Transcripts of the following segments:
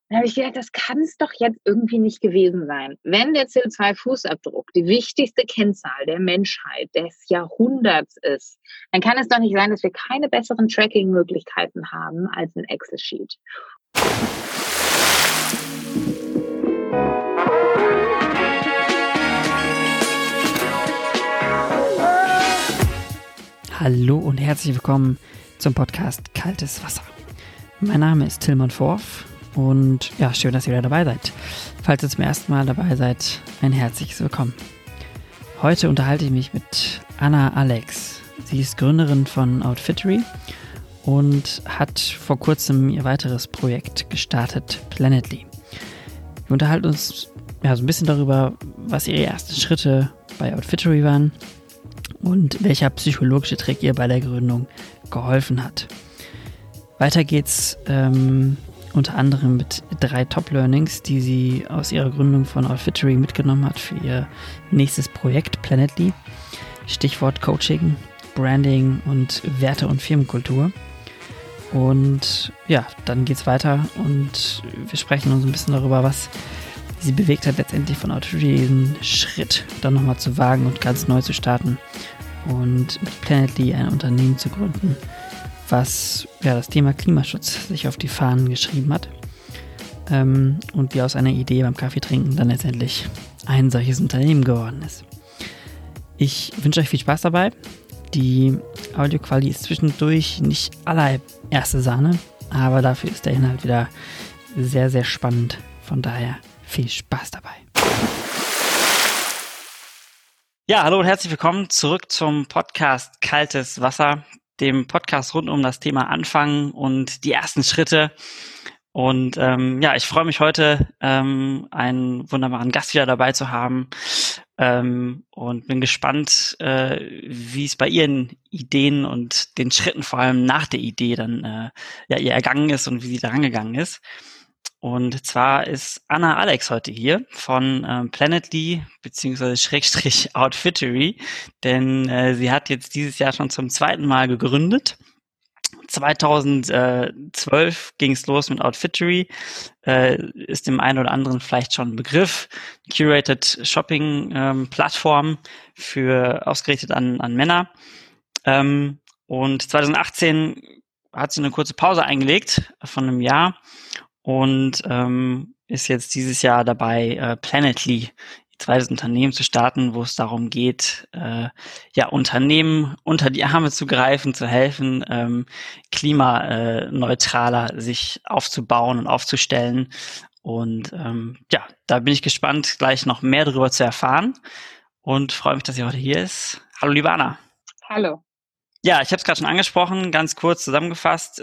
Dann habe ich gedacht, das kann es doch jetzt irgendwie nicht gewesen sein. Wenn der CO2-Fußabdruck die wichtigste Kennzahl der Menschheit des Jahrhunderts ist, dann kann es doch nicht sein, dass wir keine besseren Tracking-Möglichkeiten haben als ein Excel-Sheet. Hallo und herzlich willkommen zum Podcast Kaltes Wasser. Mein Name ist Tilman Forf und ja, schön, dass ihr wieder dabei seid. Falls ihr zum ersten Mal dabei seid, ein herzliches Willkommen. Heute unterhalte ich mich mit Anna Alex. Sie ist Gründerin von Outfittery und hat vor kurzem ihr weiteres Projekt gestartet, Planetly. Wir unterhalten uns so ein bisschen darüber, was ihre ersten Schritte bei Outfittery waren und welcher psychologische Trick ihr bei der Gründung geholfen hat. Weiter geht's unter anderem mit 3 Top-Learnings, die sie aus ihrer Gründung von Outfittery mitgenommen hat für ihr nächstes Projekt Planetly. Stichwort Coaching, Branding und Werte- und Firmenkultur. Und ja, dann geht's weiter und wir sprechen uns ein bisschen darüber, was sie bewegt hat, letztendlich von Outfittery diesen Schritt dann nochmal zu wagen und ganz neu zu starten und mit Planetly ein Unternehmen zu gründen, was das Thema Klimaschutz sich auf die Fahnen geschrieben hat und wie aus einer Idee beim Kaffeetrinken dann letztendlich ein solches Unternehmen geworden ist. Ich wünsche euch viel Spaß dabei. Die Audioqualität ist zwischendurch nicht allererste Sahne, aber dafür ist der Inhalt wieder sehr, sehr spannend. Von daher viel Spaß dabei. Ja, hallo und herzlich willkommen zurück zum Podcast Kaltes Wasser, dem Podcast rund um das Thema Anfangen und die ersten Schritte. Und ich freue mich heute, einen wunderbaren Gast wieder dabei zu haben und bin gespannt, wie es bei ihren Ideen und den Schritten vor allem nach der Idee dann ihr ergangen ist und wie sie da rangegangen ist. Und zwar ist Anna Alex heute hier von Planetly / Outfittery, denn sie hat jetzt dieses Jahr schon zum 2. Mal gegründet. 2012 ging es los mit Outfittery, ist dem einen oder anderen vielleicht schon ein Begriff. Curated Shopping Plattform ausgerichtet an Männer. Und 2018 hat sie eine kurze Pause eingelegt von einem Jahr und ist jetzt dieses Jahr dabei, Planetly, ihr zweites Unternehmen zu starten, wo es darum geht, Unternehmen unter die Arme zu greifen, zu helfen, klimaneutraler sich aufzubauen und aufzustellen. Und da bin ich gespannt, gleich noch mehr darüber zu erfahren und freue mich, dass sie heute hier ist. Hallo, liebe Anna. Hallo. Ja, ich habe es gerade schon angesprochen, ganz kurz zusammengefasst,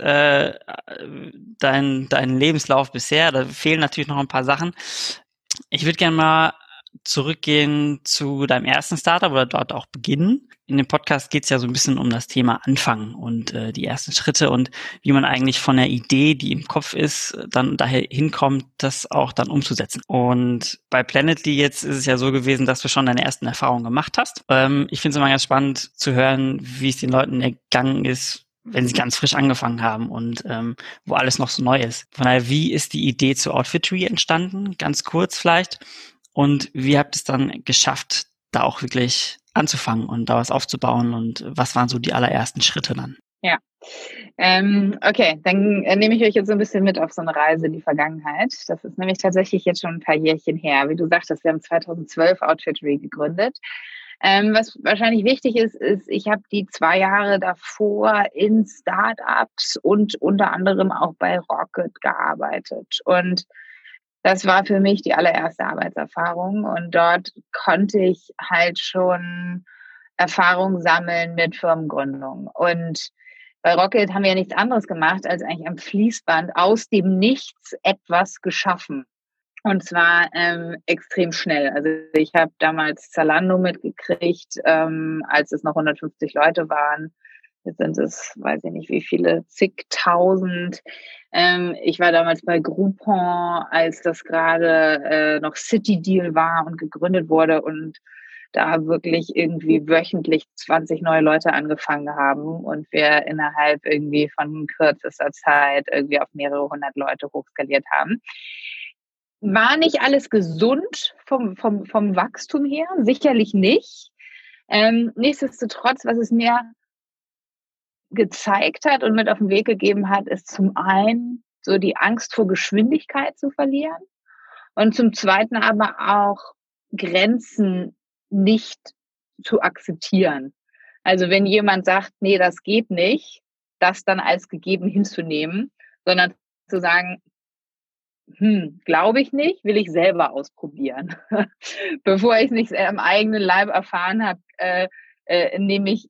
dein Lebenslauf bisher, da fehlen natürlich noch ein paar Sachen. Ich würde gerne mal zurückgehen zu deinem ersten Startup oder dort auch beginnen. In dem Podcast geht es ja so ein bisschen um das Thema Anfangen und die ersten Schritte und wie man eigentlich von der Idee, die im Kopf ist, dann daher hinkommt, das auch dann umzusetzen. Und bei Planetly jetzt ist es ja so gewesen, dass du schon deine ersten Erfahrungen gemacht hast. Ich finde es immer ganz spannend zu hören, wie es den Leuten ergangen ist, wenn sie ganz frisch angefangen haben und wo alles noch so neu ist. Von daher, wie ist die Idee zu Outfittery entstanden? Ganz kurz vielleicht. Und wie habt ihr es dann geschafft, da auch wirklich anzufangen und da was aufzubauen? Und was waren so die allerersten Schritte dann? Ja, okay, dann nehme ich euch jetzt so ein bisschen mit auf so eine Reise in die Vergangenheit. Das ist nämlich tatsächlich jetzt schon ein paar Jährchen her. Wie du sagtest, wir haben 2012 Outfittery gegründet. Was wahrscheinlich wichtig ist, ich habe die 2 Jahre davor in Startups und unter anderem auch bei Rocket gearbeitet. Und das war für mich die allererste Arbeitserfahrung. Und dort konnte ich halt schon Erfahrung sammeln mit Firmengründung. Und bei Rocket haben wir ja nichts anderes gemacht, als eigentlich am Fließband aus dem Nichts etwas geschaffen. Und zwar extrem schnell. Also ich habe damals Zalando mitgekriegt, als es noch 150 Leute waren. Jetzt sind es, weiß ich nicht wie viele, zigtausend. Ich war damals bei Groupon, als das gerade noch City Deal war und gegründet wurde. Und da wirklich irgendwie wöchentlich 20 neue Leute angefangen haben und wir innerhalb irgendwie von kürzester Zeit irgendwie auf mehrere hundert Leute hochskaliert haben. War nicht alles gesund vom Wachstum her? Sicherlich nicht. Nichtsdestotrotz, was es mir gezeigt hat und mit auf den Weg gegeben hat, ist zum einen so die Angst vor Geschwindigkeit zu verlieren und zum zweiten aber auch Grenzen nicht zu akzeptieren. Also wenn jemand sagt, nee, das geht nicht, das dann als gegeben hinzunehmen, sondern zu sagen, glaube ich nicht, will ich selber ausprobieren. Bevor ich es nicht am eigenen Leib erfahren habe, nehme ich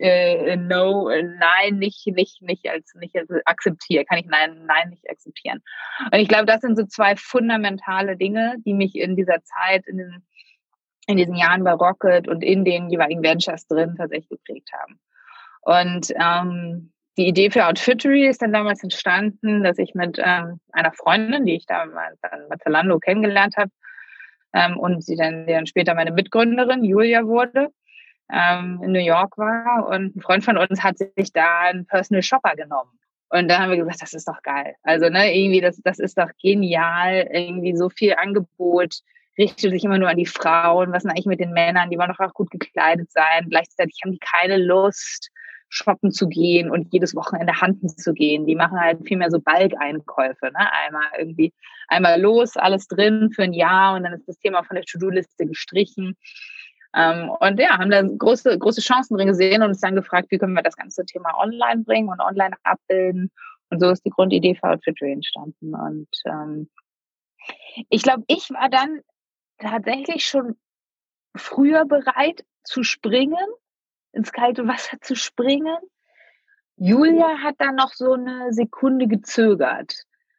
no, nein, nicht als akzeptiere, kann ich nein nicht akzeptieren. Und ich glaube, das sind so zwei fundamentale Dinge, die mich in dieser Zeit, in diesen Jahren bei Rocket und in den jeweiligen Ventures drin tatsächlich geprägt haben. Und die Idee für Outfittery ist dann damals entstanden, dass ich mit einer Freundin, die ich damals bei Zalando kennengelernt habe, und die dann später meine Mitgründerin Julia wurde, in New York war. Und ein Freund von uns hat sich da einen Personal Shopper genommen. Und da haben wir gesagt, das ist doch geil. Also irgendwie, das ist doch genial. Irgendwie so viel Angebot, richtet sich immer nur an die Frauen. Was ist eigentlich mit den Männern? Die wollen doch auch gut gekleidet sein. Gleichzeitig haben die keine Lust, shoppen zu gehen und jedes Wochenende handen zu gehen. Die machen halt viel mehr so Bulk-Einkäufe, ne? Einmal los, alles drin für ein Jahr und dann ist das Thema von der To-Do-Liste gestrichen. Und ja, haben da große Chancen drin gesehen und uns dann gefragt, wie können wir das ganze Thema online bringen und online abbilden. Und so ist die Grundidee für Outfittery entstanden. Und ich glaube, ich war dann tatsächlich schon früher bereit zu springen, ins kalte Wasser zu springen. Julia hat dann noch so eine Sekunde gezögert.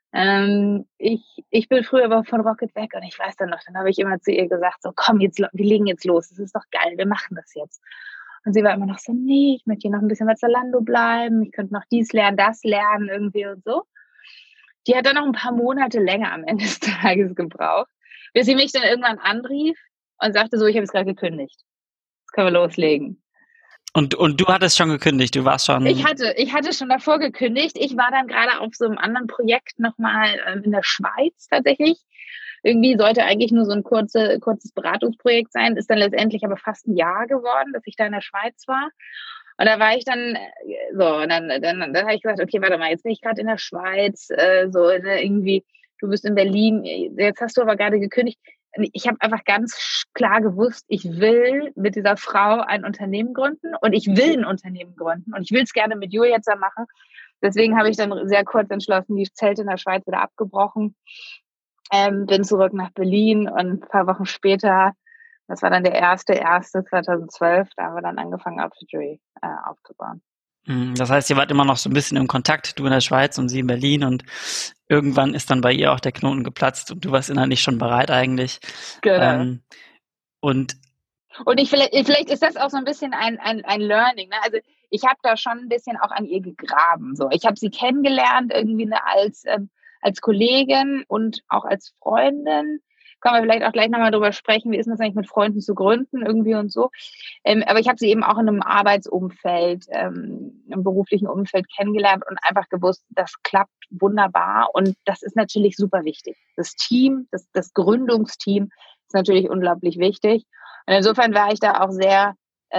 Ich bin früher aber von Rocket weg und ich weiß dann noch, dann habe ich immer zu ihr gesagt, so komm, jetzt, wir legen jetzt los, das ist doch geil, wir machen das jetzt. Und sie war immer noch so, nee, ich möchte hier noch ein bisschen bei Zalando bleiben, ich könnte noch dies lernen, das lernen irgendwie und so. Die hat dann noch ein paar Monate länger am Ende des Tages gebraucht, bis sie mich dann irgendwann anrief und sagte so, ich habe es gerade gekündigt. Jetzt können wir loslegen. Und du hattest schon gekündigt, du warst schon... Ich hatte schon davor gekündigt. Ich war dann gerade auf so einem anderen Projekt nochmal in der Schweiz tatsächlich. Irgendwie sollte eigentlich nur so ein kurzes Beratungsprojekt sein, ist dann letztendlich aber fast ein Jahr geworden, dass ich da in der Schweiz war. Und da war ich dann und dann habe ich gesagt, okay, warte mal, jetzt bin ich gerade in der Schweiz, irgendwie, du bist in Berlin, jetzt hast du aber gerade gekündigt. Ich habe einfach ganz klar gewusst, ich will mit dieser Frau ein Unternehmen gründen und ich will ein Unternehmen gründen und ich will es gerne mit Julia jetzt machen. Deswegen habe ich dann sehr kurz entschlossen, die Zelte in der Schweiz wieder abgebrochen, bin zurück nach Berlin und ein paar Wochen später, das war dann der 1.1.2012, da haben wir dann angefangen, Outfittery aufzubauen. Das heißt, ihr wart immer noch so ein bisschen im Kontakt, du in der Schweiz und sie in Berlin und irgendwann ist dann bei ihr auch der Knoten geplatzt und du warst innerlich schon bereit eigentlich. Genau. Und vielleicht ist das auch so ein bisschen ein Learning, ne? Also ich habe da schon ein bisschen auch an ihr gegraben. So, ich habe sie kennengelernt irgendwie als Kollegin und auch als Freundin. Können wir vielleicht auch gleich nochmal drüber sprechen, wie ist das eigentlich mit Freunden zu gründen irgendwie und so. Aber ich habe sie eben auch in einem Arbeitsumfeld, im beruflichen Umfeld kennengelernt und einfach gewusst, das klappt wunderbar und das ist natürlich super wichtig. Das Team, das Gründungsteam ist natürlich unglaublich wichtig. Und insofern war ich da auch sehr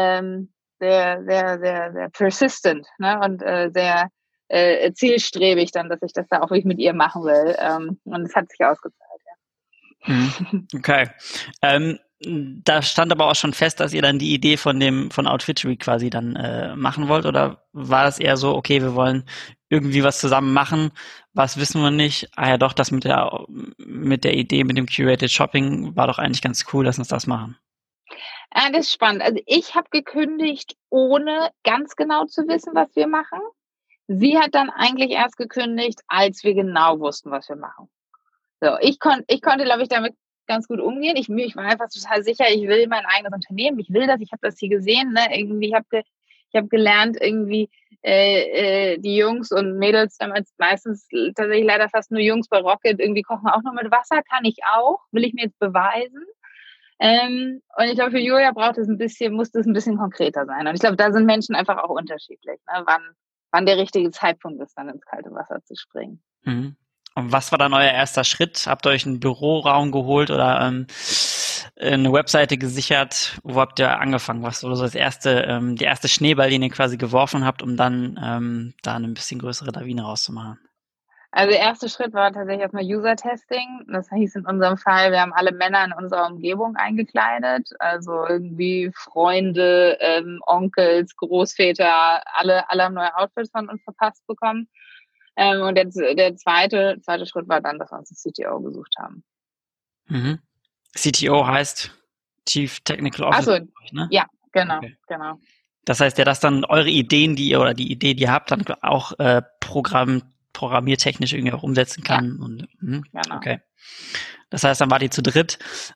persistent, ne? Und sehr zielstrebig dann, dass ich das da auch wirklich mit ihr machen will. Und es hat sich ausgezahlt, ja. Okay. Da stand aber auch schon fest, dass ihr dann die Idee von Outfittery quasi dann machen wollt, oder war das eher so, okay, wir wollen irgendwie was zusammen machen, was wissen wir nicht? Ah ja doch, das mit der Idee, mit dem Curated Shopping war doch eigentlich ganz cool, lass uns das machen. Das ist spannend. Also ich habe gekündigt, ohne ganz genau zu wissen, was wir machen. Sie hat dann eigentlich erst gekündigt, als wir genau wussten, was wir machen. So, ich konnte, glaube ich, damit ganz gut umgehen. Ich war einfach total sicher, ich will mein eigenes Unternehmen, ich will das, ich habe das hier gesehen, ne? Irgendwie, ich habe gelernt, irgendwie die Jungs und Mädels damals meistens tatsächlich leider fast nur Jungs bei Rocket, irgendwie kochen auch nur mit Wasser, kann ich auch, will ich mir jetzt beweisen. Und ich glaube, für Julia musste es ein bisschen konkreter sein. Und ich glaube, da sind Menschen einfach auch unterschiedlich, ne? Wann der richtige Zeitpunkt ist, dann ins kalte Wasser zu springen. Mhm. Und was war dann euer erster Schritt? Habt ihr euch einen Büroraum geholt oder eine Webseite gesichert? Wo habt ihr angefangen? Was war so die erste Schneeball, den ihr quasi geworfen habt, um dann da eine bisschen größere Lawine rauszumachen? Also der erste Schritt war tatsächlich erstmal User-Testing. Das hieß in unserem Fall, wir haben alle Männer in unserer Umgebung eingekleidet. Also irgendwie Freunde, Onkels, Großväter, alle haben neue Outfits von uns verpasst bekommen. Und der zweite Schritt war dann, dass wir uns einen CTO gesucht haben. Mhm. CTO heißt Chief Technical Officer. Ach so, ne? Ja, genau, okay. Genau. Das heißt ja, dass dann eure Ideen, die ihr habt, dann auch programmiertechnisch irgendwie auch umsetzen kann. Ja. Und, genau. Okay. Das heißt, dann wart ihr zu dritt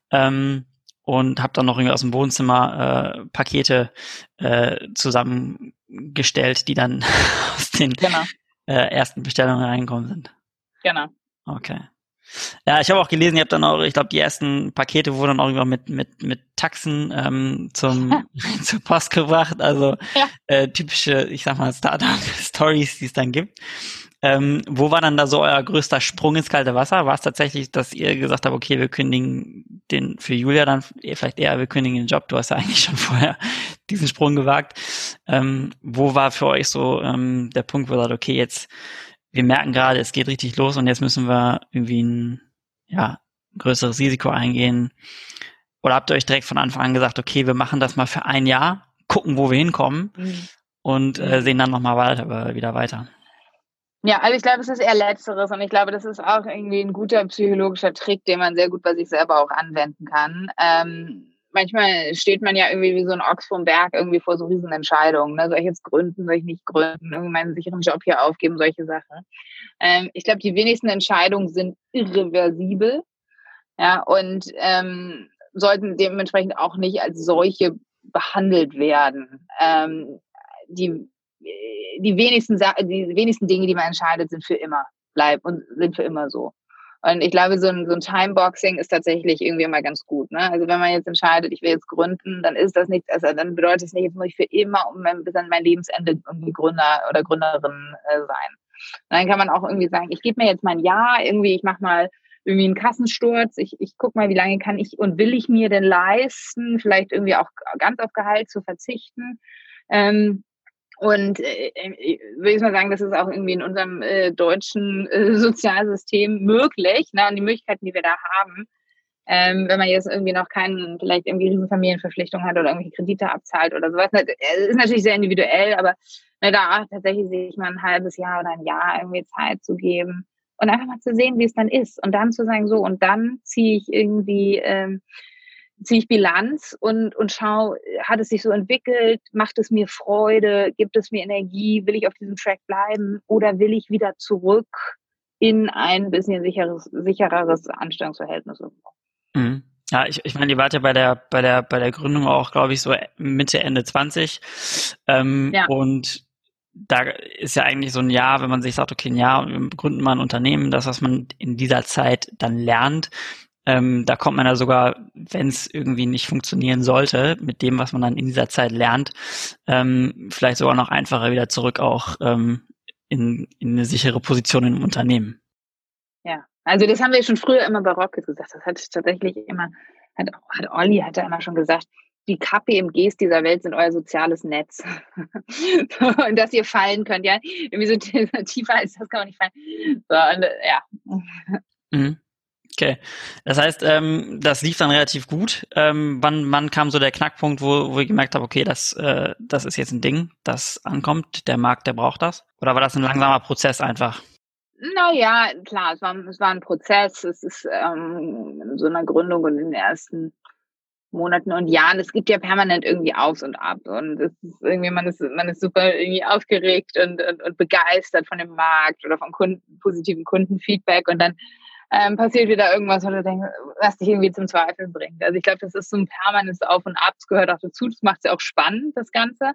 und habt dann noch irgendwie aus dem Wohnzimmer Pakete zusammengestellt, die dann aus den ersten Bestellungen reingekommen sind. Genau. Okay. Ja, ich habe auch gelesen, ihr habt dann auch, ich glaube, die ersten Pakete wurden dann auch immer mit Taxen zur Post gebracht. Also typische, ich sag mal, Startup-Stories, die es dann gibt. Wo war dann da so euer größter Sprung ins kalte Wasser? War es tatsächlich, dass ihr gesagt habt, okay, wir kündigen für Julia dann vielleicht eher, wir kündigen den Job? Du hast ja eigentlich schon vorher diesen Sprung gewagt. Wo war für euch so der Punkt, wo ihr sagt, okay, jetzt wir merken gerade, es geht richtig los und jetzt müssen wir irgendwie ein größeres Risiko eingehen? Oder habt ihr euch direkt von Anfang an gesagt, okay, wir machen das mal für ein Jahr, gucken, wo wir hinkommen und sehen dann nochmal wieder weiter? Ja, also ich glaube, es ist eher Letzteres und ich glaube, das ist auch irgendwie ein guter psychologischer Trick, den man sehr gut bei sich selber auch anwenden kann. Manchmal steht man ja irgendwie wie so ein Ochs vom Berg irgendwie vor so riesen Entscheidungen. Ne? Soll ich jetzt gründen, soll ich nicht gründen, irgendwie meinen sicheren Job hier aufgeben, solche Sachen. Ich glaube, die wenigsten Entscheidungen sind irreversibel, ja, und sollten dementsprechend auch nicht als solche behandelt werden. Die wenigsten Dinge, die man entscheidet, sind für immer sind für immer so. Und ich glaube, so ein Timeboxing ist tatsächlich irgendwie immer ganz gut. Ne? Also wenn man jetzt entscheidet, ich will jetzt gründen, dann ist das nichts, also dann bedeutet es nicht, jetzt muss ich für immer bis an mein Lebensende irgendwie Gründer oder Gründerin sein. Und dann kann man auch irgendwie sagen, ich gebe mir jetzt mal ein Jahr, irgendwie, ich mache mal irgendwie einen Kassensturz, ich gucke mal, wie lange kann ich und will ich mir denn leisten, vielleicht irgendwie auch ganz auf Gehalt zu verzichten. Und würde ich mal sagen, das ist auch irgendwie in unserem deutschen Sozialsystem möglich, ne? Und die Möglichkeiten, die wir da haben, wenn man jetzt irgendwie noch vielleicht irgendwie Riesenfamilienverpflichtungen hat oder irgendwelche Kredite abzahlt oder sowas. Ist natürlich sehr individuell, aber da auch tatsächlich sich mal ein halbes Jahr oder ein Jahr irgendwie Zeit zu geben und einfach mal zu sehen, wie es dann ist. Und dann zu sagen, so, und dann ziehe ich Bilanz und schaue, hat es sich so entwickelt, macht es mir Freude, gibt es mir Energie, will ich auf diesem Track bleiben oder will ich wieder zurück in ein bisschen sichereres Anstellungsverhältnis? Mhm. Ja, ich meine, ihr wart ja bei der Gründung auch, glaube ich, so Mitte, Ende 20. Und da ist ja eigentlich so ein Jahr, wenn man sich sagt, okay, ein Jahr, wir gründen mal ein Unternehmen, das, was man in dieser Zeit dann lernt, da kommt man ja sogar, wenn es irgendwie nicht funktionieren sollte, mit dem, was man dann in dieser Zeit lernt, vielleicht sogar noch einfacher wieder zurück auch in eine sichere Position im Unternehmen. Ja, also das haben wir schon früher immer bei Rocket gesagt. Das hat tatsächlich immer, hat Olli da immer schon gesagt, die KPMGs dieser Welt sind euer soziales Netz. Und dass ihr fallen könnt, ja. Irgendwie so tiefer als das kann man nicht fallen. So, und, ja. Mhm. Okay. Das heißt, das lief dann relativ gut. Wann kam so der Knackpunkt, wo ihr gemerkt habt, okay, das ist jetzt ein Ding, das ankommt, der Markt, der braucht das? Oder war das ein langsamer Prozess einfach? Naja, klar, es war ein Prozess. Es ist in so einer Gründung und in den ersten Monaten und Jahren, es gibt ja permanent irgendwie Aufs und Ab und es ist irgendwie, man ist super irgendwie aufgeregt und begeistert von dem Markt oder von positiven Kundenfeedback und dann passiert wieder irgendwas, wo du denkst, was dich irgendwie zum Zweifeln bringt. Also ich glaube, das ist so ein permanentes Auf und Ab, das gehört auch dazu, das macht es ja auch spannend, das Ganze.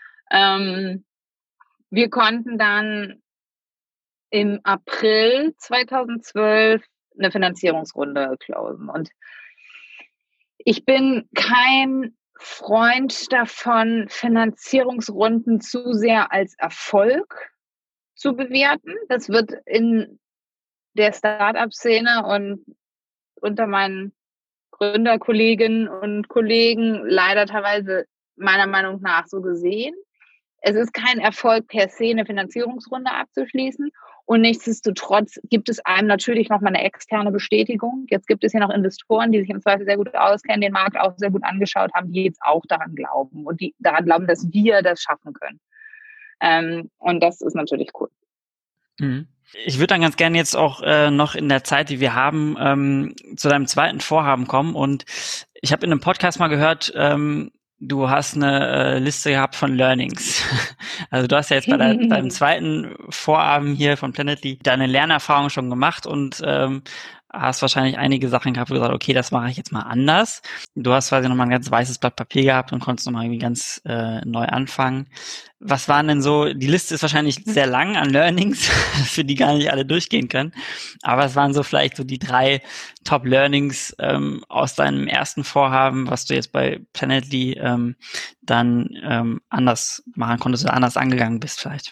Wir konnten dann im April 2012 eine Finanzierungsrunde closen und Ich bin kein Freund davon, Finanzierungsrunden zu sehr als Erfolg zu bewerten. Das wird in der Start-up-Szene und unter meinen Gründerkolleginnen und Kollegen leider teilweise meiner Meinung nach so gesehen. Es ist kein Erfolg per se, eine Finanzierungsrunde abzuschließen. Und nichtsdestotrotz gibt es einem natürlich noch mal eine externe Bestätigung. Jetzt gibt es ja noch Investoren, die sich im Zweifel sehr gut auskennen, den Markt auch sehr gut angeschaut haben, die jetzt auch daran glauben und die daran glauben, dass wir das schaffen können. Und das ist natürlich cool. Ich würde dann ganz gerne jetzt auch noch in der Zeit, die wir haben, zu deinem zweiten Vorhaben kommen. Und ich habe in einem Podcast mal gehört, du hast eine Liste gehabt von Learnings. Also du hast ja jetzt bei deinem zweiten Vorhaben hier von Planetly deine Lernerfahrung schon gemacht und hast wahrscheinlich einige Sachen gehabt, wo du gesagt hast, okay, das mache ich jetzt mal anders. Du hast quasi nochmal ein ganz weißes Blatt Papier gehabt und konntest nochmal irgendwie ganz neu anfangen. Was waren denn so, die Liste ist wahrscheinlich sehr lang an Learnings, für die gar nicht alle durchgehen können, aber es waren so vielleicht so die 3 Top-Learnings aus deinem ersten Vorhaben, was du jetzt bei Planetly dann anders machen konntest oder anders angegangen bist vielleicht.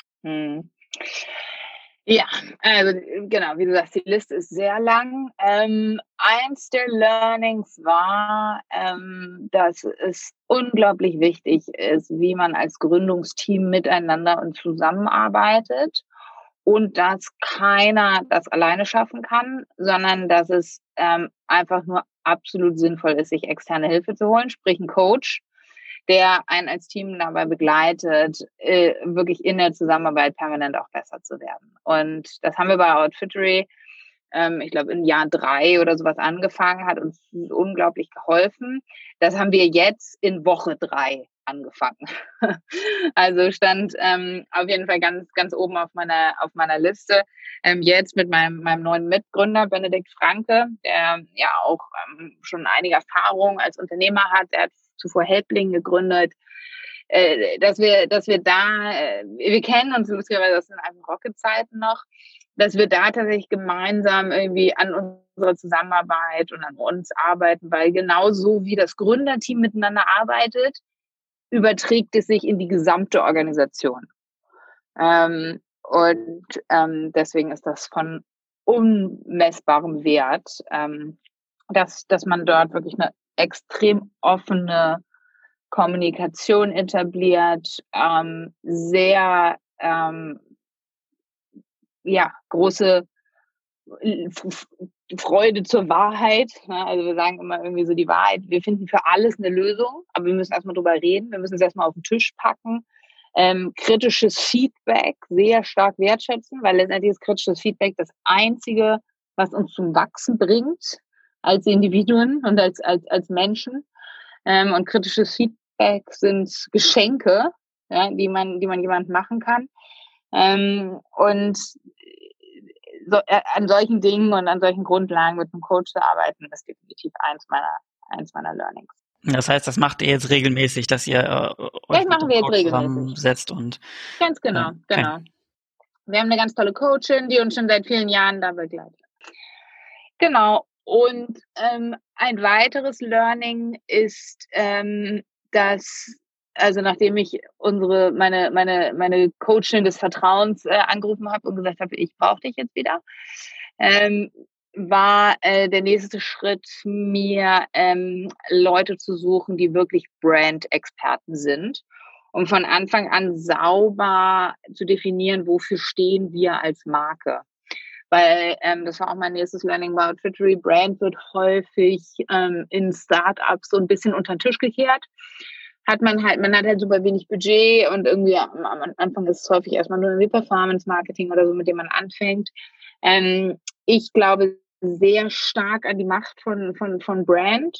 Ja, also genau, wie du sagst, die Liste ist sehr lang. Eins der Learnings war, dass es unglaublich wichtig ist, wie man als Gründungsteam miteinander und zusammenarbeitet und dass keiner das alleine schaffen kann, sondern dass es einfach nur absolut sinnvoll ist, sich externe Hilfe zu holen, sprich ein Coach, der einen als Team dabei begleitet, wirklich in der Zusammenarbeit permanent auch besser zu werden. Und das haben wir bei Outfittery, ich glaube, in Jahr 3 oder sowas angefangen, hat uns unglaublich geholfen. Das haben wir jetzt in Woche 3 angefangen. Also stand auf jeden Fall ganz, ganz oben auf meiner Liste. Jetzt mit meinem neuen Mitgründer, Benedikt Franke, der ja auch schon einige Erfahrung als Unternehmer hat. Der hat zuvor Helpling gegründet, dass wir da, wir kennen uns lustigerweise aus den alten Rocket-Zeiten noch, dass wir da tatsächlich gemeinsam irgendwie an unserer Zusammenarbeit und an uns arbeiten, weil genauso wie das Gründerteam miteinander arbeitet, überträgt es sich in die gesamte Organisation. Deswegen ist das von unmessbarem Wert, dass man dort wirklich eine extrem offene Kommunikation etabliert, sehr große Freude zur Wahrheit. Also wir sagen immer irgendwie so die Wahrheit, wir finden für alles eine Lösung, aber wir müssen erstmal drüber reden, wir müssen es erstmal auf den Tisch packen. Kritisches Feedback sehr stark wertschätzen, weil letztendlich ist kritisches Feedback das Einzige, was uns zum Wachsen bringt als Individuen und als Menschen. Und kritisches Feedback sind Geschenke, ja, die man jemandem machen kann. Und so, an solchen Dingen und an solchen Grundlagen mit einem Coach zu arbeiten, ist definitiv eins meiner Learnings. Das heißt, das macht ihr jetzt regelmäßig, dass ihr euch mit dem Coach zusammensetzt und ganz genau. Wir haben eine ganz tolle Coachin, die uns schon seit vielen Jahren da begleitet. Genau. Und ein weiteres Learning ist, dass, also nachdem ich meine Coachin des Vertrauens angerufen habe und gesagt habe, ich brauche dich jetzt wieder, war der nächste Schritt, mir Leute zu suchen, die wirklich Brand-Experten sind, um von Anfang an sauber zu definieren, wofür stehen wir als Marke. Weil das war auch mein nächstes Learning bei Outfittery. Brand wird häufig in Startups so ein bisschen unter den Tisch gekehrt. Man hat halt super wenig Budget und irgendwie am Anfang ist es häufig erstmal nur ein Performance-Marketing oder so, mit dem man anfängt. Ich glaube sehr stark an die Macht von Brand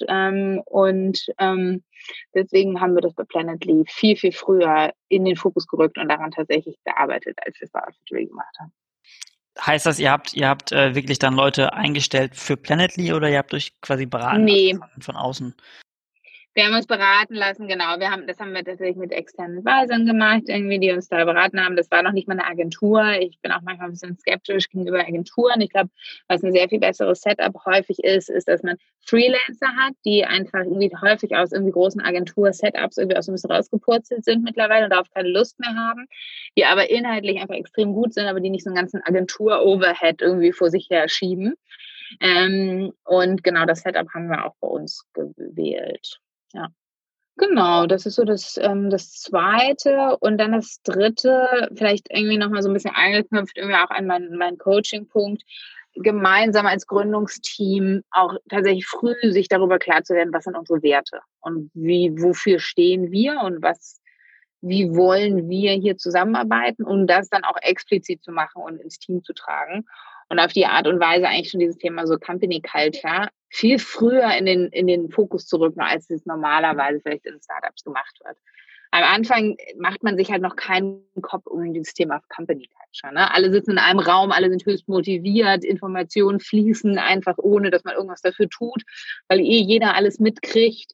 deswegen haben wir das bei Planetly viel, viel früher in den Fokus gerückt und daran tatsächlich gearbeitet, als wir es bei Outfittery gemacht haben. Heißt das, ihr habt wirklich dann Leute eingestellt für Planetly oder ihr habt euch quasi beraten von außen? Wir haben uns beraten lassen, genau. Das haben wir tatsächlich mit externen Advisern gemacht, irgendwie, die uns da beraten haben. Das war noch nicht mal eine Agentur. Ich bin auch manchmal ein bisschen skeptisch gegenüber Agenturen. Ich glaube, was ein sehr viel besseres Setup häufig ist, dass man Freelancer hat, die einfach irgendwie häufig aus irgendwie großen Agentur-Setups irgendwie auch so ein bisschen rausgepurzelt sind mittlerweile und darauf keine Lust mehr haben, die aber inhaltlich einfach extrem gut sind, aber die nicht so einen ganzen Agentur-Overhead irgendwie vor sich her schieben. Und genau das Setup haben wir auch bei uns gewählt. Ja, genau, das ist so das Zweite. Und dann das Dritte, vielleicht irgendwie nochmal so ein bisschen angeknüpft, irgendwie auch an meinen Coaching-Punkt, gemeinsam als Gründungsteam auch tatsächlich früh sich darüber klar zu werden, was sind unsere Werte und wofür stehen wir und wie wollen wir hier zusammenarbeiten, um das dann auch explizit zu machen und ins Team zu tragen. Und auf die Art und Weise eigentlich schon dieses Thema so Company Culture viel früher in den Fokus zu rücken, als es normalerweise vielleicht in Startups gemacht wird. Am Anfang macht man sich halt noch keinen Kopf um dieses Thema Company Culture. Ne? Alle sitzen in einem Raum, alle sind höchst motiviert, Informationen fließen einfach, ohne dass man irgendwas dafür tut, weil jeder alles mitkriegt.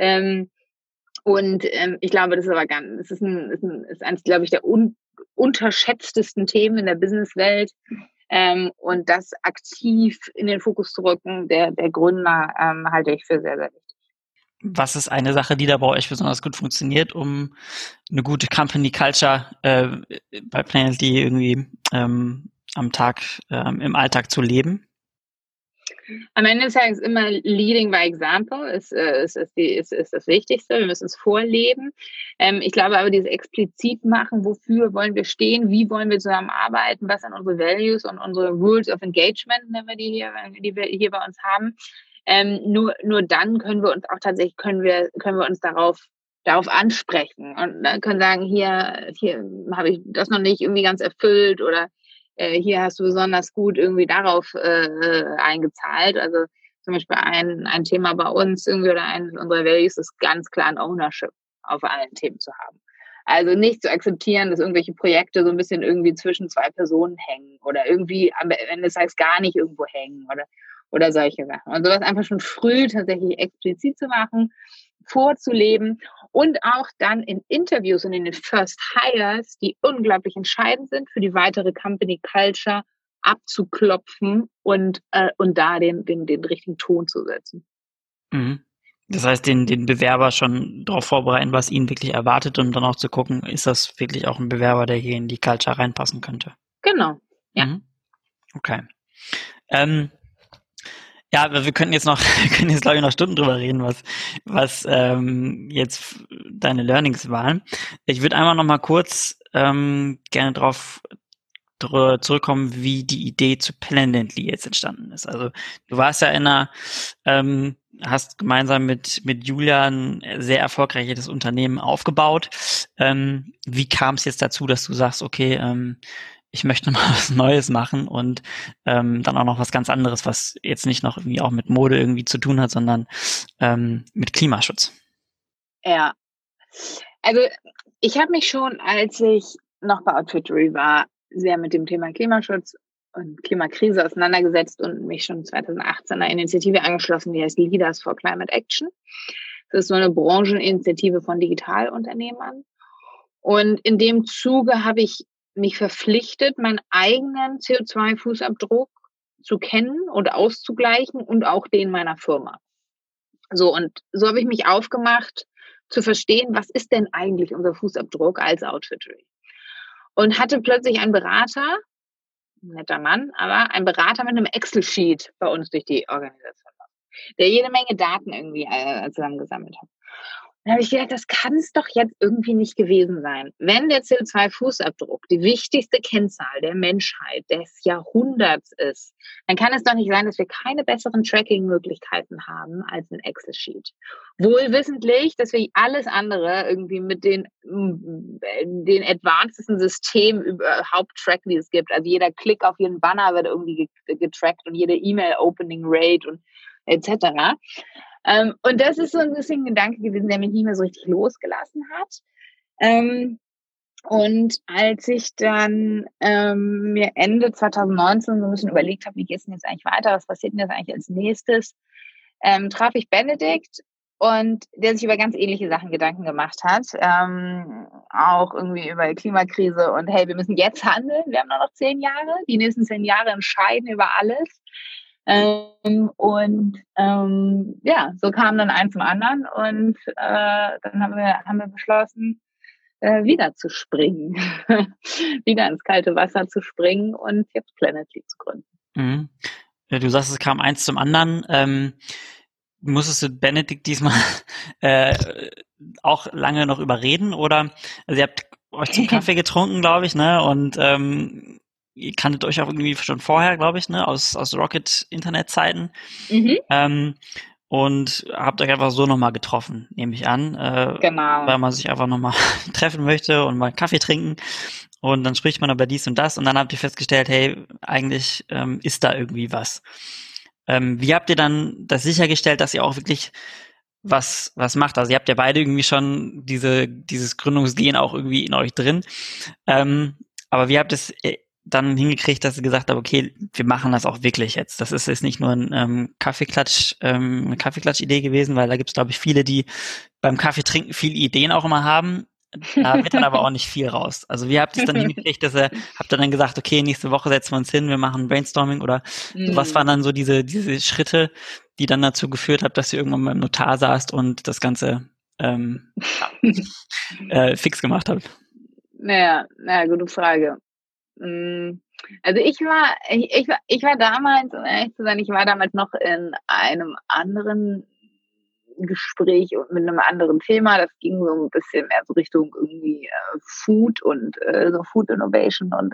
Ich glaube, das ist aber ist eines, glaube ich, der unterschätztesten Themen in der Businesswelt. Und das aktiv in den Fokus zu rücken, der Gründer, halte ich für sehr, sehr wichtig. Was ist eine Sache, die da bei euch besonders gut funktioniert, um eine gute Company Culture bei Planoly irgendwie am Tag, im Alltag zu leben? Am Ende des Tages immer Leading by Example ist das Wichtigste. Wir müssen es vorleben. Ich glaube aber, dieses explizit machen, wofür wollen wir stehen, wie wollen wir zusammenarbeiten, was sind unsere Values und unsere Rules of Engagement, nennen wir die wir hier bei uns haben. Nur dann können wir uns auch tatsächlich, können wir uns darauf ansprechen und können sagen, hier habe ich das noch nicht irgendwie ganz erfüllt oder hier hast du besonders gut irgendwie darauf eingezahlt. Also zum Beispiel ein Thema bei uns irgendwie oder eines unserer Values ist ganz klar ein Ownership auf allen Themen zu haben. Also nicht zu akzeptieren, dass irgendwelche Projekte so ein bisschen irgendwie zwischen zwei Personen hängen oder irgendwie am Ende des Tages gar nicht irgendwo hängen oder solche Sachen. Und sowas einfach schon früh tatsächlich explizit zu machen, vorzuleben und auch dann in Interviews und in den First Hires, die unglaublich entscheidend sind für die weitere Company Culture, abzuklopfen und da den richtigen Ton zu setzen. Mhm. Das heißt, den Bewerber schon darauf vorbereiten, was ihn wirklich erwartet und dann auch zu gucken, ist das wirklich auch ein Bewerber, der hier in die Culture reinpassen könnte? Genau, ja. Mhm. Okay. Ja, aber wir können jetzt glaube ich noch Stunden drüber reden, was jetzt deine Learnings waren. Ich würde einmal noch mal kurz gerne drauf zurückkommen, wie die Idee zu Planoly jetzt entstanden ist. Also du warst ja hast gemeinsam mit Julia ein sehr erfolgreiches Unternehmen aufgebaut. Wie kam es jetzt dazu, dass du sagst, okay, ich möchte mal was Neues machen und dann auch noch was ganz anderes, was jetzt nicht noch irgendwie auch mit Mode irgendwie zu tun hat, sondern mit Klimaschutz? Ja, also ich habe mich schon, als ich noch bei Outfittery war, sehr mit dem Thema Klimaschutz und Klimakrise auseinandergesetzt und mich schon 2018 einer Initiative angeschlossen, die heißt Leaders for Climate Action. Das ist so eine Brancheninitiative von Digitalunternehmern. Und in dem Zuge habe ich mich verpflichtet, meinen eigenen CO2-Fußabdruck zu kennen und auszugleichen und auch den meiner Firma. So, und so habe ich mich aufgemacht, zu verstehen, was ist denn eigentlich unser Fußabdruck als Outfittery? Und hatte plötzlich einen Berater, ein netter Mann, aber ein Berater mit einem Excel-Sheet bei uns durch die Organisation, der jede Menge Daten irgendwie zusammengesammelt hat. Dann habe ich gedacht, das kann es doch jetzt irgendwie nicht gewesen sein. Wenn der CO2-Fußabdruck die wichtigste Kennzahl der Menschheit des Jahrhunderts ist, dann kann es doch nicht sein, dass wir keine besseren Tracking-Möglichkeiten haben als ein Excel-Sheet. Wohl wissentlich, dass wir alles andere irgendwie mit den advancedsten Systemen überhaupt tracken, die es gibt. Also jeder Klick auf jeden Banner wird irgendwie getrackt und jede E-Mail-Opening-Rate und etc. Und das ist so ein bisschen ein Gedanke gewesen, der mich nicht mehr so richtig losgelassen hat. Und als ich dann mir Ende 2019 so ein bisschen überlegt habe, wie geht es denn jetzt eigentlich weiter, was passiert denn jetzt eigentlich als nächstes, traf ich Benedikt und der sich über ganz ähnliche Sachen Gedanken gemacht hat, auch irgendwie über die Klimakrise und hey, wir müssen jetzt handeln, wir haben nur noch 10 Jahre, die nächsten 10 Jahre entscheiden über alles. Ja, so kam dann eins zum anderen und dann haben wir beschlossen, wieder zu springen, wieder ins kalte Wasser zu springen und jetzt Planetly zu gründen. Mhm. Ja, du sagst, es kam eins zum anderen. Musstest du Benedikt diesmal auch lange noch überreden oder? Also ihr habt euch zum Kaffee getrunken, glaube ich, ne? Und ihr kanntet euch auch irgendwie schon vorher, glaube ich, ne? Aus Rocket-Internet-Zeiten. Und habt euch einfach so nochmal getroffen, nehme ich an. Genau. Weil man sich einfach nochmal treffen möchte und mal einen Kaffee trinken. Und dann spricht man über dies und das und dann habt ihr festgestellt, hey, eigentlich ist da irgendwie was. Wie habt ihr dann das sichergestellt, dass ihr auch wirklich was macht? Also ihr habt ja beide irgendwie schon dieses Gründungsgehen auch irgendwie in euch drin. Aber wie habt ihr es dann hingekriegt, dass ihr gesagt habt, okay, wir machen das auch wirklich jetzt. Das ist jetzt nicht nur eine Kaffeeklatsch-Idee gewesen, weil da gibt es, glaube ich, viele, die beim Kaffeetrinken viele Ideen auch immer haben. Da wird dann aber auch nicht viel raus. Also wie habt ihr es dann hingekriegt, habt ihr dann gesagt, okay, nächste Woche setzen wir uns hin, wir machen Brainstorming oder so, was waren dann so diese Schritte, die dann dazu geführt haben, dass ihr irgendwann beim Notar saßt und das Ganze fix gemacht habt? Naja, gute Frage. Also ich war damals, um ehrlich zu sein, ich war damals noch in einem anderen Gespräch und mit einem anderen Thema. Das ging so ein bisschen mehr so Richtung irgendwie Food und so Food Innovation und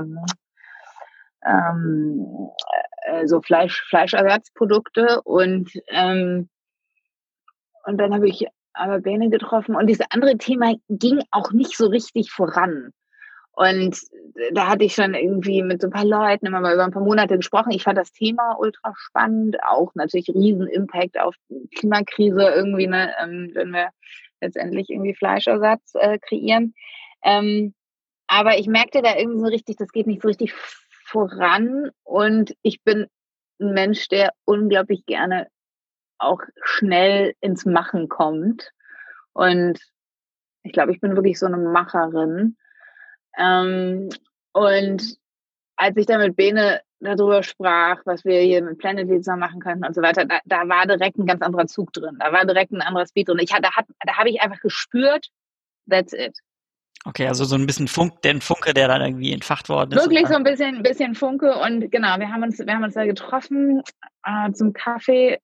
so Fleischersatzprodukte und dann habe ich aber Bene getroffen und dieses andere Thema ging auch nicht so richtig voran. Und da hatte ich schon irgendwie mit so ein paar Leuten immer mal über ein paar Monate gesprochen. Ich fand das Thema ultra spannend, auch natürlich riesen Impact auf die Klimakrise irgendwie, ne, wenn wir letztendlich irgendwie Fleischersatz kreieren. Aber ich merkte da irgendwie so richtig, das geht nicht so richtig voran. Und ich bin ein Mensch, der unglaublich gerne auch schnell ins Machen kommt. Und ich glaube, ich bin wirklich so eine Macherin. Und als ich da mit Bene darüber sprach, was wir hier mit Planetly zusammen machen könnten und so weiter, da war direkt ein ganz anderer Zug drin. Da war direkt ein anderer Speed drin. Da habe ich einfach gespürt, that's it. Okay, also so ein bisschen der Funke, der dann irgendwie entfacht worden ist. Wirklich so ein bisschen Funke und genau, wir haben uns da getroffen zum Kaffee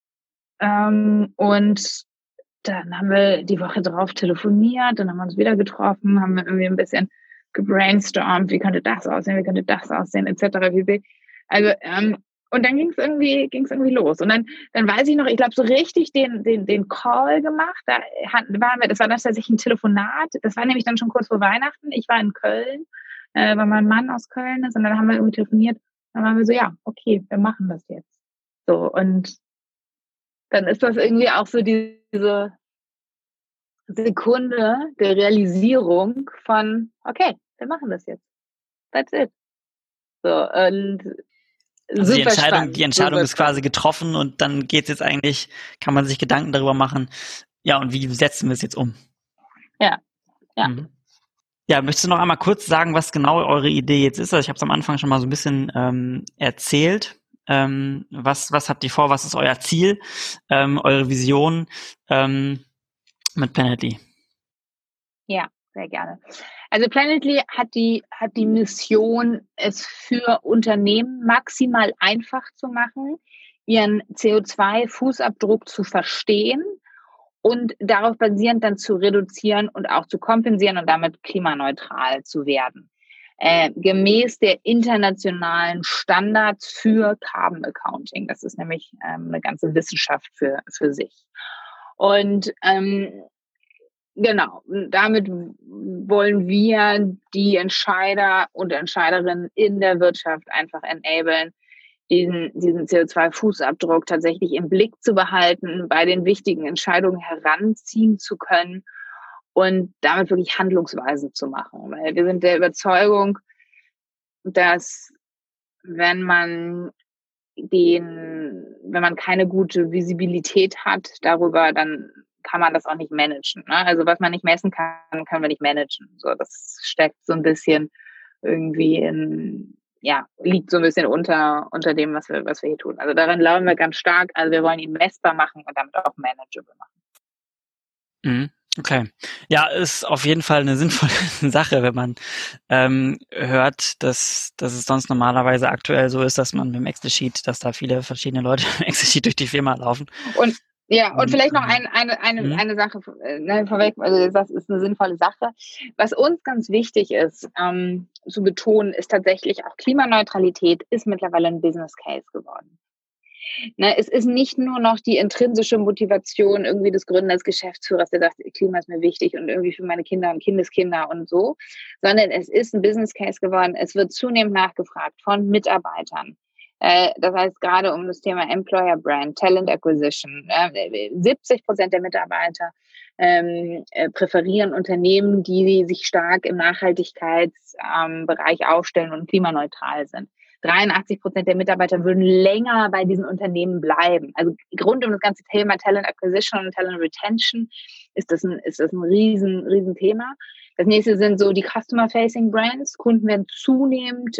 und dann haben wir die Woche drauf telefoniert, dann haben wir uns wieder getroffen, haben wir irgendwie ein bisschen gebrainstormt, wie könnte das aussehen, etc. Also, und dann ging es irgendwie los. Und dann weiß ich noch, ich glaube, so richtig den Call gemacht, das war dann tatsächlich ein Telefonat, das war nämlich dann schon kurz vor Weihnachten, ich war in Köln, weil mein Mann aus Köln ist, und dann haben wir irgendwie telefoniert, dann waren wir so, ja, okay, wir machen das jetzt. So, und dann ist das irgendwie auch so diese Sekunde der Realisierung von, okay, wir machen das jetzt. That's it. So, und also super die Entscheidung ist quasi getroffen und dann geht's jetzt eigentlich, kann man sich Gedanken darüber machen, ja, und wie setzen wir es jetzt um? Ja. Ja, möchtest du noch einmal kurz sagen, was genau eure Idee jetzt ist? Also ich habe es am Anfang schon mal so ein bisschen erzählt. Was habt ihr vor? Was ist euer Ziel? Eure Vision mit Planetly? Ja, sehr gerne. Also Planetly hat die Mission, es für Unternehmen maximal einfach zu machen, ihren CO2-Fußabdruck zu verstehen und darauf basierend dann zu reduzieren und auch zu kompensieren und damit klimaneutral zu werden. Gemäß der internationalen Standards für Carbon Accounting. Das ist nämlich eine ganze Wissenschaft für sich. Und genau, damit wollen wir die Entscheider und Entscheiderinnen in der Wirtschaft einfach enablen, diesen CO2-Fußabdruck tatsächlich im Blick zu behalten, bei den wichtigen Entscheidungen heranziehen zu können und damit wirklich handlungsweisend zu machen. Weil wir sind der Überzeugung, dass wenn man wenn man keine gute Visibilität hat darüber, dann kann man das auch nicht managen. Ne? Also was man nicht messen kann, können wir nicht managen. So, das steckt so ein bisschen irgendwie liegt so ein bisschen unter dem, was wir hier tun. Also daran glauben wir ganz stark. Also wir wollen ihn messbar machen und damit auch manageable machen. Okay. Ja, ist auf jeden Fall eine sinnvolle Sache, wenn man hört, dass es sonst normalerweise aktuell so ist, dass man mit dem Excel-Sheet, dass da viele verschiedene Leute mit dem Excel-Sheet durch die Firma laufen. Und vielleicht noch eine Sache vorweg, also das ist eine sinnvolle Sache. Was uns ganz wichtig ist, zu betonen, ist tatsächlich auch Klimaneutralität ist mittlerweile ein Business Case geworden. Ne, es ist nicht nur noch die intrinsische Motivation irgendwie des Gründers, Geschäftsführers, der sagt, Klima ist mir wichtig und irgendwie für meine Kinder und Kindeskinder und so, sondern es ist ein Business Case geworden. Es wird zunehmend nachgefragt von Mitarbeitern. Das heißt, gerade um das Thema Employer Brand, Talent Acquisition, 70% der Mitarbeiter präferieren Unternehmen, die sich stark im Nachhaltigkeitsbereich aufstellen und klimaneutral sind. 83% der Mitarbeiter würden länger bei diesen Unternehmen bleiben. Also rund um das ganze Thema Talent Acquisition und Talent Retention ist das ein riesen Thema. Das nächste sind so die Customer-Facing Brands. Kunden werden zunehmend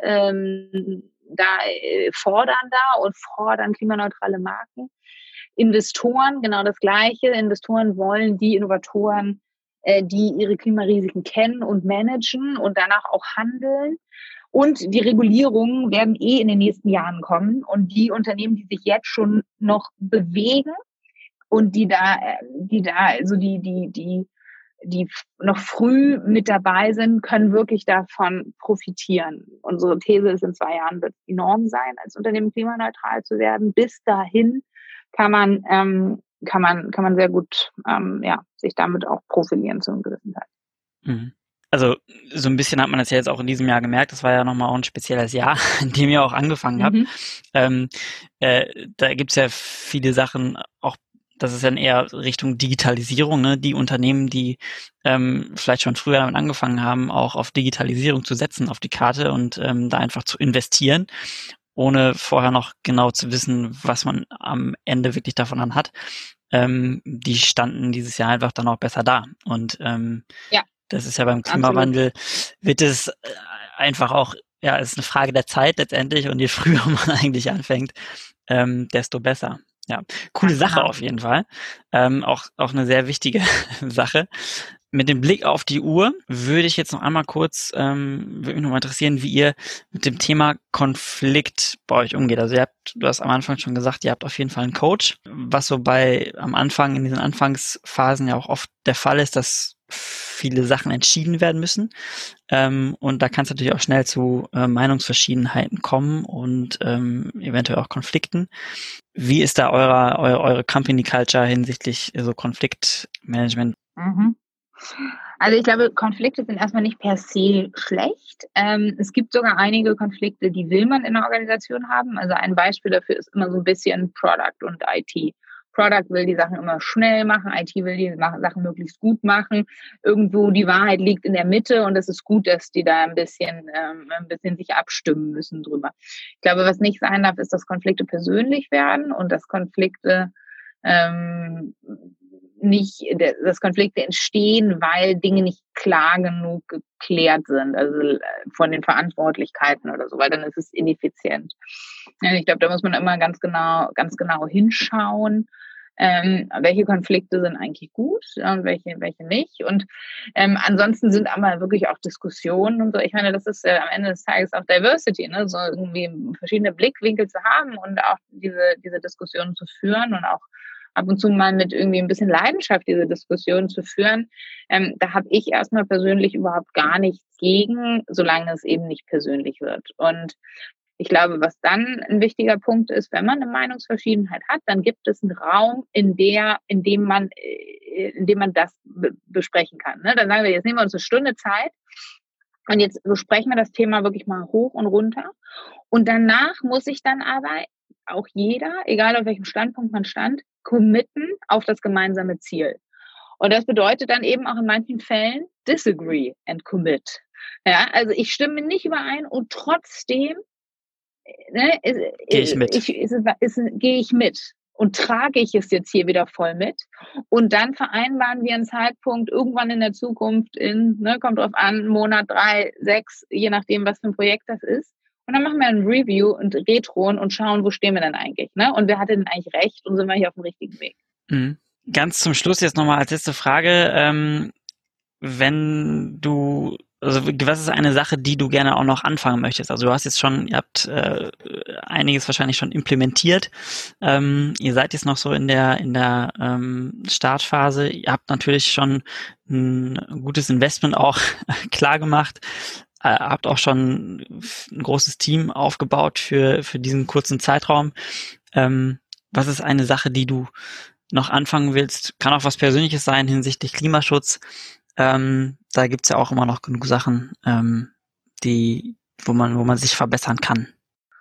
fordern klimaneutrale Marken. Investoren, genau das Gleiche. Investoren wollen die Innovatoren, die ihre Klimarisiken kennen und managen und danach auch handeln. Und die Regulierungen werden in den nächsten Jahren kommen. Und die Unternehmen, die sich jetzt schon noch bewegen und die noch früh mit dabei sind, können wirklich davon profitieren. Unsere These ist, in 2 Jahren wird die Norm sein, als Unternehmen klimaneutral zu werden. Bis dahin kann man sehr gut sich damit auch profilieren zu einem gewissen Teil. Mhm. Also so ein bisschen hat man das ja jetzt auch in diesem Jahr gemerkt. Das war ja nochmal auch ein spezielles Jahr, in dem ihr auch angefangen habt. Da gibt's ja viele Sachen, auch das ist dann eher Richtung Digitalisierung, ne? Die Unternehmen, die vielleicht schon früher damit angefangen haben, auch auf Digitalisierung zu setzen, auf die Karte und da einfach zu investieren, ohne vorher noch genau zu wissen, was man am Ende wirklich davon dann hat. Die standen dieses Jahr einfach dann auch besser da. Und das ist ja beim Klimawandel, wird es einfach auch, es ist eine Frage der Zeit letztendlich und je früher man eigentlich anfängt, desto besser. Ja, coole Sache auf jeden Fall. Auch eine sehr wichtige Sache. Mit dem Blick auf die Uhr würde ich jetzt noch einmal kurz, würde mich noch mal interessieren, wie ihr mit dem Thema Konflikt bei euch umgeht. Also du hast am Anfang schon gesagt, ihr habt auf jeden Fall einen Coach, was so am Anfang, in diesen Anfangsphasen ja auch oft der Fall ist, dass viele Sachen entschieden werden müssen. Und da kann es natürlich auch schnell zu Meinungsverschiedenheiten kommen und eventuell auch Konflikten. Wie ist da eure Company Culture hinsichtlich so Konfliktmanagement? Also ich glaube, Konflikte sind erstmal nicht per se schlecht. Es gibt sogar einige Konflikte, die will man in der Organisation haben. Also ein Beispiel dafür ist immer so ein bisschen Product und IT. Product will die Sachen immer schnell machen, IT will die Sachen möglichst gut machen. Irgendwo die Wahrheit liegt in der Mitte und es ist gut, dass die da ein bisschen sich abstimmen müssen drüber. Ich glaube, was nicht sein darf, ist, dass Konflikte persönlich werden und dass Konflikte entstehen, weil Dinge nicht klar genug geklärt sind, also von den Verantwortlichkeiten oder so, weil dann ist es ineffizient. Ich glaube, da muss man immer ganz genau hinschauen, welche Konflikte sind eigentlich gut und welche nicht. Und ansonsten sind aber wirklich auch Diskussionen und so. Ich meine, das ist am Ende des Tages auch Diversity, ne? So irgendwie verschiedene Blickwinkel zu haben und auch diese Diskussionen zu führen und auch ab und zu mal mit irgendwie ein bisschen Leidenschaft diese Diskussion zu führen, da habe ich erstmal persönlich überhaupt gar nichts gegen, solange es eben nicht persönlich wird. Und ich glaube, was dann ein wichtiger Punkt ist, wenn man eine Meinungsverschiedenheit hat, dann gibt es einen Raum, in dem man das besprechen kann. Ne? Dann sagen wir, jetzt nehmen wir uns eine Stunde Zeit und jetzt besprechen wir das Thema wirklich mal hoch und runter. Und danach muss sich dann aber auch jeder, egal auf welchem Standpunkt man stand, committen auf das gemeinsame Ziel. Und das bedeutet dann eben auch in manchen Fällen disagree and commit. Ja, also ich stimme nicht überein und trotzdem ne, Gehe ich mit. Gehe ich mit und trage ich es jetzt hier wieder voll mit. Und dann vereinbaren wir einen Zeitpunkt irgendwann in der Zukunft kommt drauf an, Monat 3, 6, je nachdem, was für ein Projekt das ist. Und dann machen wir ein Review und Retron und schauen, wo stehen wir denn eigentlich, ne? Und wer hatte denn eigentlich recht und sind wir hier auf dem richtigen Weg? Mhm. Ganz zum Schluss jetzt nochmal als letzte Frage, wenn du, also was ist eine Sache, die du gerne auch noch anfangen möchtest? Also du hast jetzt schon, ihr habt einiges wahrscheinlich schon implementiert. Ihr seid jetzt noch so in der Startphase. Ihr habt natürlich schon ein gutes Investment auch klar gemacht. Habt auch schon ein großes Team aufgebaut für diesen kurzen Zeitraum. Was ist eine Sache, die du noch anfangen willst? Kann auch was Persönliches sein hinsichtlich Klimaschutz. Da gibt's ja auch immer noch genug Sachen, wo man sich verbessern kann.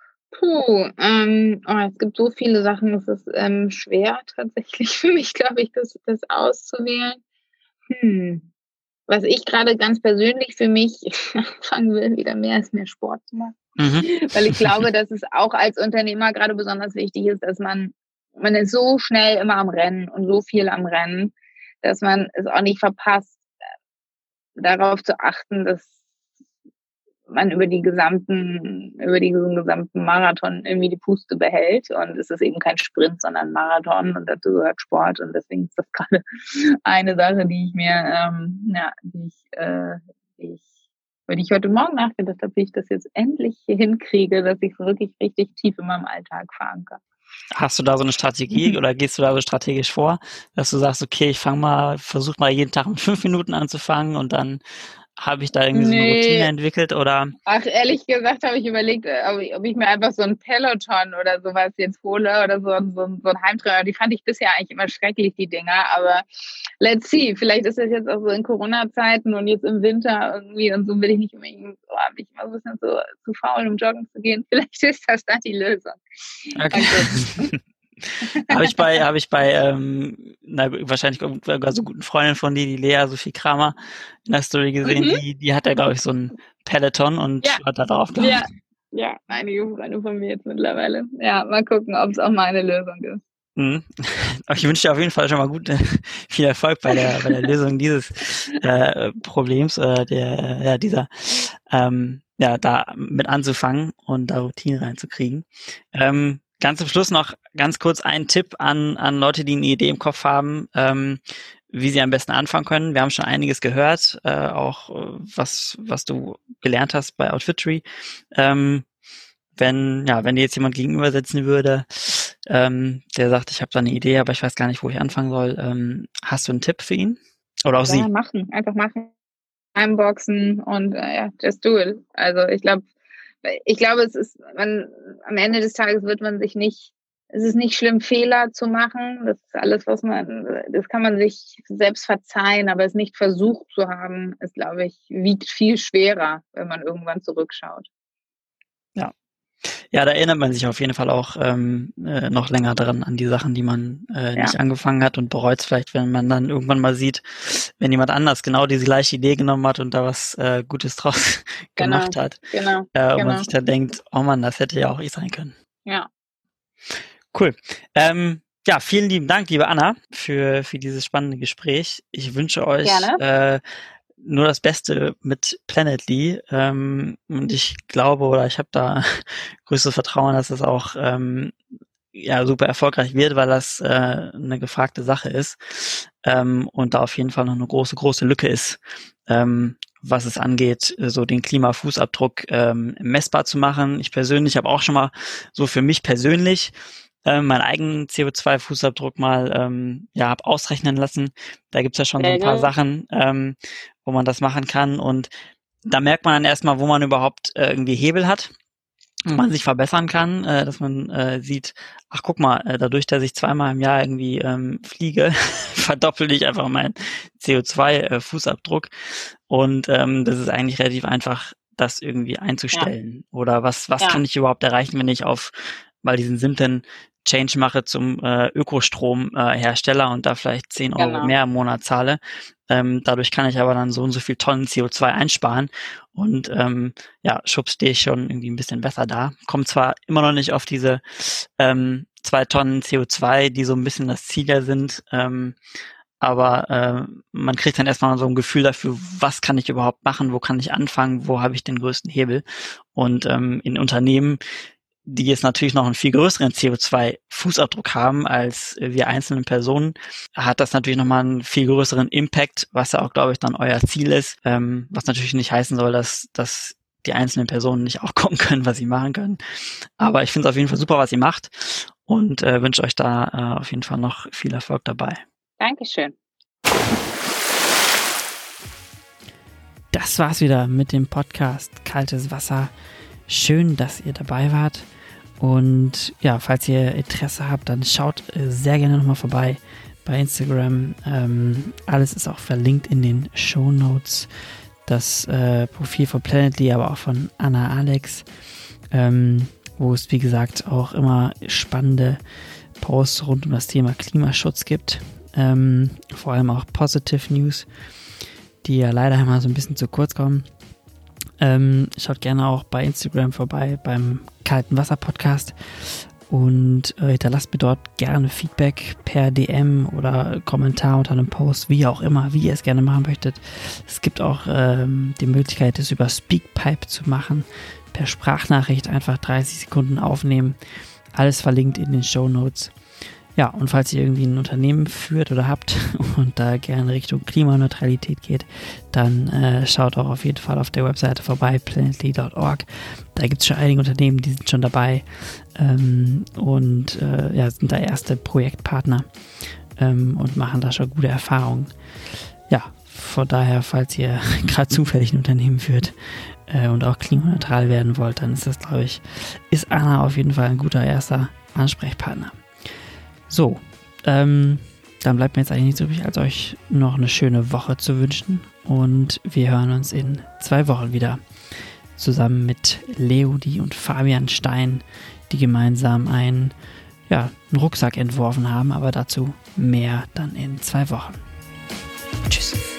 Es gibt so viele Sachen, es ist schwer tatsächlich für mich, glaube ich, das auszuwählen. Was ich gerade ganz persönlich für mich anfangen will, wieder mehr Sport zu machen. Weil ich glaube, dass es auch als Unternehmer gerade besonders wichtig ist, dass man ist so schnell immer am Rennen und so viel am Rennen, dass man es auch nicht verpasst, darauf zu achten, dass man über diesen gesamten Marathon irgendwie die Puste behält. Und es ist eben kein Sprint, sondern ein Marathon und dazu gehört Sport. Und deswegen ist das gerade eine Sache, die ich mir, über die ich heute Morgen nachgedacht habe, wie ich das jetzt endlich hinkriege, dass ich es wirklich richtig tief in meinem Alltag verankere. Hast du da so eine Strategie oder gehst du da so strategisch vor, dass du sagst, okay, versuch mal jeden Tag mit 5 Minuten anzufangen und dann habe ich da irgendwie so eine Routine entwickelt oder? Ach, ehrlich gesagt habe ich überlegt, ob ich mir einfach so ein Peloton oder sowas jetzt hole oder so ein Heimtrainer. Die fand ich bisher eigentlich immer schrecklich, die Dinger, aber let's see. Vielleicht ist das jetzt auch so in Corona-Zeiten und jetzt im Winter irgendwie und so bin ich nicht unbedingt, bin ich immer so ein bisschen so zu faul, um joggen zu gehen. Vielleicht ist das dann die Lösung. Okay. Habe ich bei wahrscheinlich sogar so guten Freundin von dir, die Lea Sophie Kramer, in der Story gesehen, die hat ja, glaube ich, so ein Peloton und hat da drauf gemacht. Ja, einige Freunde von mir jetzt mittlerweile. Ja, mal gucken, ob es auch meine Lösung ist. Ich wünsche dir auf jeden Fall schon mal viel Erfolg bei der Lösung dieses Problems, da mit anzufangen und da Routine reinzukriegen. Ganz zum Schluss noch ganz kurz ein Tipp an Leute, die eine Idee im Kopf haben, wie sie am besten anfangen können. Wir haben schon einiges gehört, auch was du gelernt hast bei Outfittery. Wenn dir jetzt jemand gegenüber sitzen würde, der sagt, ich habe da eine Idee, aber ich weiß gar nicht, wo ich anfangen soll. Hast du einen Tipp für ihn? Oder auch sie? Einfach machen. Unboxen und just do it. Also ich glaube, am Ende des Tages es ist nicht schlimm, Fehler zu machen. Das ist alles, das kann man sich selbst verzeihen, aber es nicht versucht zu haben, ist, glaube ich, wiegt viel schwerer, wenn man irgendwann zurückschaut. Ja, da erinnert man sich auf jeden Fall auch noch länger dran an die Sachen, die man nicht angefangen hat und bereut es vielleicht, wenn man dann irgendwann mal sieht, wenn jemand anders genau diese gleiche Idee genommen hat und da was Gutes draus gemacht hat. Und man sich da denkt, oh Mann, das hätte ja auch ich sein können. Ja. Cool. Vielen lieben Dank, liebe Anna, für dieses spannende Gespräch. Ich wünsche euch nur das Beste mit Planetly und ich glaube oder ich habe da größtes Vertrauen, dass es auch super erfolgreich wird, weil das eine gefragte Sache ist und da auf jeden Fall noch eine große Lücke ist, was es angeht, so den Klimafußabdruck messbar zu machen. Ich persönlich habe auch schon mal so für mich persönlich meinen eigenen CO2-Fußabdruck mal hab ausrechnen lassen. Da gibt's ja schon so ein paar Sachen, wo man das machen kann und da merkt man dann erstmal, wo man überhaupt irgendwie Hebel hat, wo man sich verbessern kann, dass man sieht, ach guck mal, dadurch, dass ich 2-mal im Jahr irgendwie fliege, verdoppel ich einfach meinen CO2-Fußabdruck und das ist eigentlich relativ einfach, das irgendwie einzustellen. Oder was kann ich überhaupt erreichen, wenn ich auf mal diesen simplen Change mache zum Ökostromhersteller und da vielleicht 10 Euro mehr im Monat zahle. Dadurch kann ich aber dann so und so viel Tonnen CO2 einsparen und schub stehe ich schon irgendwie ein bisschen besser da. Kommt zwar immer noch nicht auf diese 2 Tonnen CO2, die so ein bisschen das Ziel ja sind, aber man kriegt dann erstmal so ein Gefühl dafür, was kann ich überhaupt machen, wo kann ich anfangen, wo habe ich den größten Hebel. Und in Unternehmen, die jetzt natürlich noch einen viel größeren CO2-Fußabdruck haben als wir einzelnen Personen, hat das natürlich nochmal einen viel größeren Impact, was ja auch, glaube ich, dann euer Ziel ist, was natürlich nicht heißen soll, dass die einzelnen Personen nicht auch gucken können, was sie machen können. Aber ich finde es auf jeden Fall super, was ihr macht und wünsche euch da auf jeden Fall noch viel Erfolg dabei. Dankeschön. Das war's wieder mit dem Podcast Kaltes Wasser. Schön, dass ihr dabei wart. Und ja, falls ihr Interesse habt, dann schaut sehr gerne nochmal vorbei bei Instagram. Alles ist auch verlinkt in den Shownotes. Das Profil von Planetly, aber auch von Anna Alex, wo es, wie gesagt, auch immer spannende Posts rund um das Thema Klimaschutz gibt. Vor allem auch Positive News, die ja leider immer so ein bisschen zu kurz kommen. Schaut gerne auch bei Instagram vorbei beim Kalten Wasser Podcast und hinterlasst mir dort gerne Feedback per DM oder Kommentar unter einem Post, wie auch immer, wie ihr es gerne machen möchtet. Es gibt auch die Möglichkeit, es über Speakpipe zu machen, per Sprachnachricht einfach 30 Sekunden aufnehmen. Alles verlinkt in den Shownotes. Ja, und falls ihr irgendwie ein Unternehmen führt oder habt und da gerne Richtung Klimaneutralität geht, dann schaut auch auf jeden Fall auf der Webseite vorbei, planetly.org. Da gibt es schon einige Unternehmen, die sind schon dabei sind da erste Projektpartner und machen da schon gute Erfahrungen. Ja, von daher, falls ihr gerade zufällig ein Unternehmen führt und auch klimaneutral werden wollt, dann ist das, glaube ich, ist Anna auf jeden Fall ein guter erster Ansprechpartner. So, dann bleibt mir jetzt eigentlich nichts übrig, als euch noch eine schöne Woche zu wünschen. Und wir hören uns in 2 Wochen wieder. Zusammen mit Leonie und Fabian Stein, die gemeinsam einen Rucksack entworfen haben. Aber dazu mehr dann in 2 Wochen. Tschüss.